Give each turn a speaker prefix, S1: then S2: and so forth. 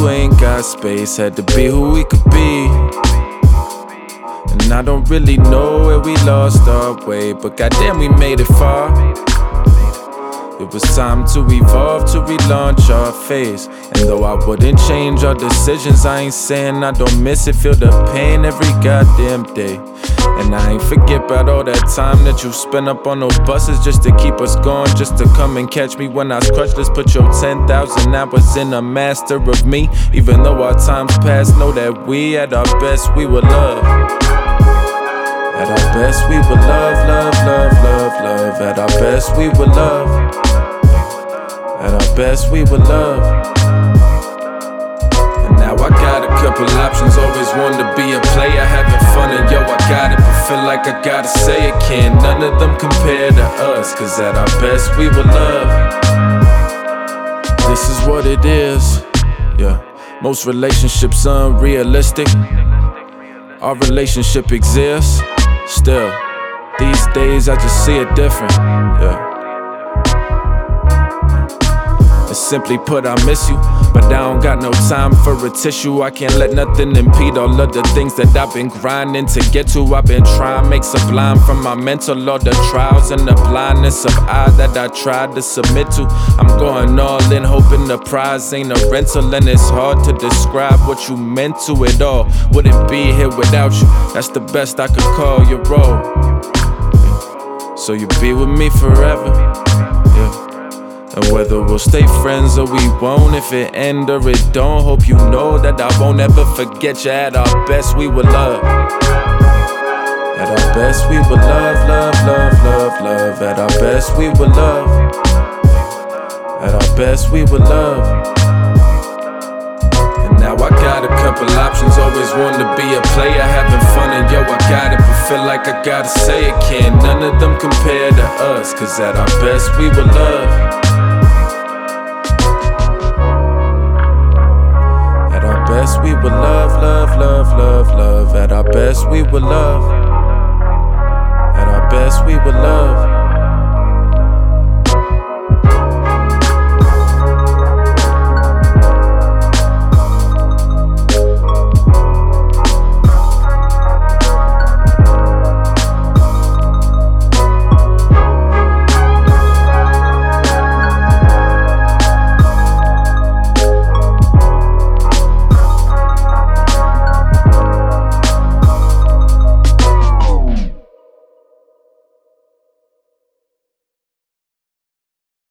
S1: you ain't got space. Had to be who we could be. And I don't really know where we lost our way, but goddamn we made it far. It was time to evolve, to relaunch our phase. And though I wouldn't change our decisions, I ain't saying I don't miss it. Feel the pain every goddamn day. And I ain't forget about all that time that you spent up on those buses just to keep us going, just to come and catch me when I was crushed. Let's put your 10,000 hours in a master of me. Even though our times past, know that we at our best, we were love. At our best, we were love, love, love, love, love. At our best, we were love. At our best, we were love. And now I got a couple options. Always wanted to be a player, having fun, and yo, I got it, but feel like I gotta say it. Can't none of them compare to us, cause at our best, we were love. This is what it is, yeah. Most relationships unrealistic. Our relationship exists still. These days I just see it different, yeah. And simply put, I miss you, but I don't got no time for a tissue. I can't let nothing impede all of the things that I've been grinding to get to. I've been trying to make sublime from my mental, all the trials and the blindness of eye that I tried to submit to. I'm going all in, hoping the prize ain't a rental, and it's hard to describe what you meant to it all. Wouldn't be here without you, that's the best I could call your role. So you be with me forever, yeah. And whether we'll stay friends or we won't, if it end or it don't, hope you know that I won't ever forget you. At our best, we were love. At our best, we were love, love, love, love, love. At our best, we were love. At our best, we were love. And now I got a couple options. Always wanted to be a player, having fun, and yo, I got it, but feel like I gotta say it. Can't none of them compare to us, cause at our best, we were love. We were love, love, love, love, love. At our best, we were love. At our best, we were love.